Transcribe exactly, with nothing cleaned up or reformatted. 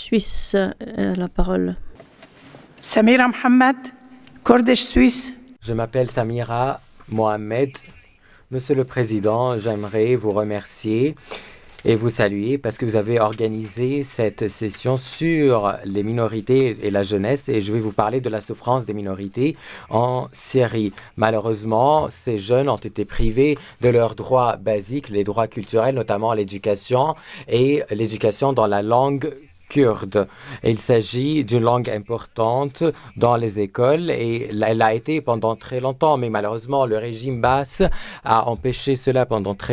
Suisse a la parole. Samira Mohamed, Kurdish suisse. Je m'appelle Samira Mohamed. Monsieur le Président, j'aimerais vous remercier et vous saluer parce que vous avez organisé cette session sur les minorités et la jeunesse et je vais vous parler de la souffrance des minorités en Syrie. Malheureusement, ces jeunes ont été privés de leurs droits basiques, les droits culturels, notamment l'éducation et l'éducation dans la langue kurde. Il s'agit d'une langue importante dans les écoles et elle a été pendant très longtemps, mais malheureusement le régime basse a empêché cela pendant très